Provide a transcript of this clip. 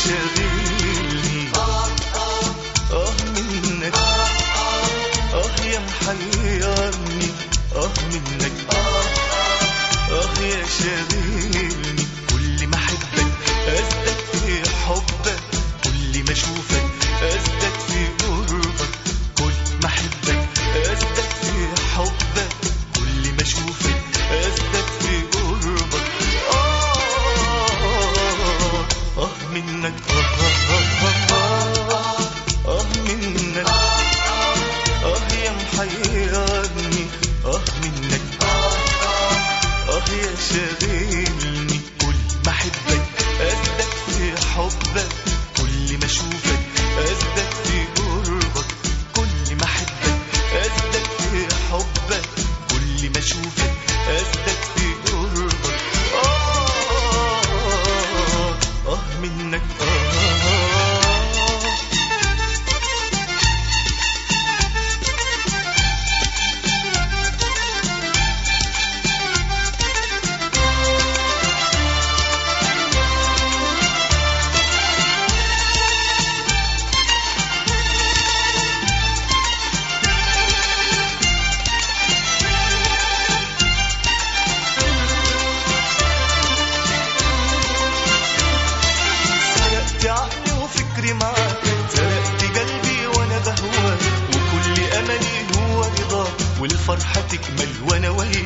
شاغلني منك يا محيرني منك يا شاغلني. كل ما احبك ازداد في حبك، كل ما اشوفك ازداد في قربك. كل ما احبك ازداد في حبك، كل ما اشوفك ازداد في قربك. منك منك يا محيرني منك يا شاغلني. كل ما احبك ازداد في حبك، كل ما اشوفك ازداد في قربك. كل ما احبك ازداد في حبك، كل ما اشوفك ازداد في قربك. منك عقلي وفكري معاك، سرقت قلبي وانا بهواك، وكل املي هو رضاك، والفرحة تكمل وانا وياك.